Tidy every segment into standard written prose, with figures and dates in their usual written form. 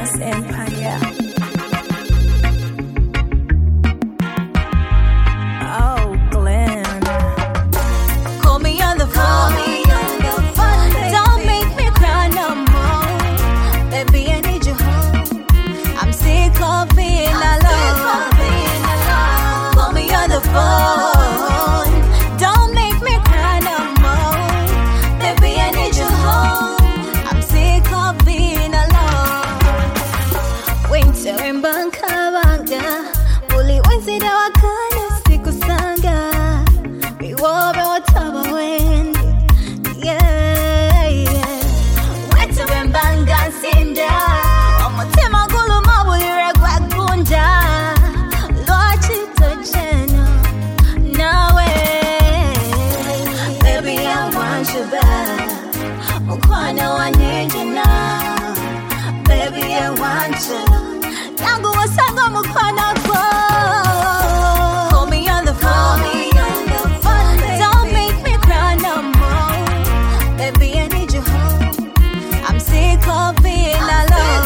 Dance Empire. Oh, Glenn. Call me on the phone. Don't make me cry no more. Baby, I need you home. I'm sick of being alone. Call me on the phone. Don't make me cry no more. Baby, I need you home. I'm sick of being alone. Winter in Bankabanga. Bully Wednesday, I can't stick with Sanga. We were what about when? Yeah, yeah. Winter in Banga, Sinda. I'm a Temagulu Mabuli Ragwagunda. Lord, it's a channel. No way. Baby, I want you back. Mukwana, I need you now. Baby, I want you. Yangu wasanga mukwana go. Call me on the phone. Don't make me cry no more. Baby, I need you home. I'm sick of being alone.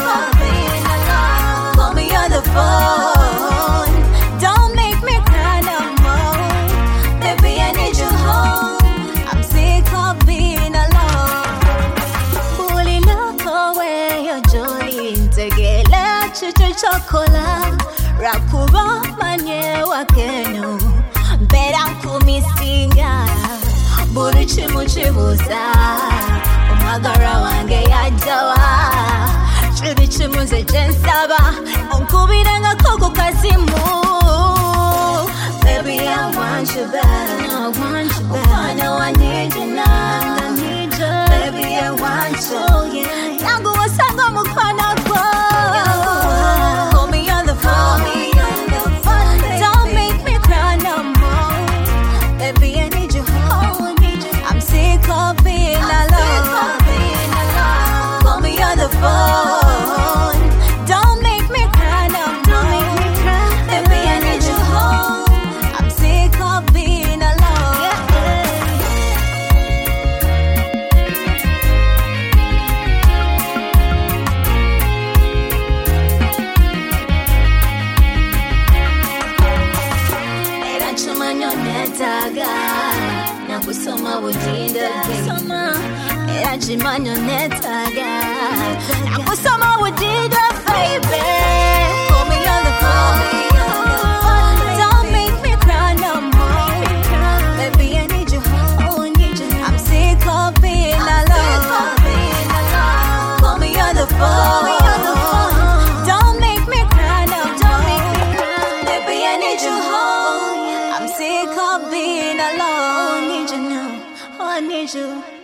Call me on the phone. Don't make me cry no more. Baby, I need you home. I'm sick of being alone. Bully look away your jolly. Tegela chicho chocolate. Rakuba manye wakeno. Bera kumisinga. Buri chimuchibuza. Umagara wange yajawa. Chibi chimuze jensaba. Onkubiranga koko kazimu. Baby, I want you back. I want you back. I know I need you now. I need you. Baby, I want you. Yangu wasanga mukwana go. Call me on the phone. Don't make me cry no more. Baby, I need you home. I'm sick of being alone. Call me on the phone. Don't make me cry no more. Baby, I need you home. I'm sick of being alone. Era chumanyo netaga na kusoma budinda era chimanyo netaga na kusoma budinda baby. Call me on the phone. Don't make me cry no more. Baby, I need you home. I'm sick of being alone. Call me on the phone. Don't make me cry no more. Baby, I need you home. I'm sick of being alone. Need you now. I need you.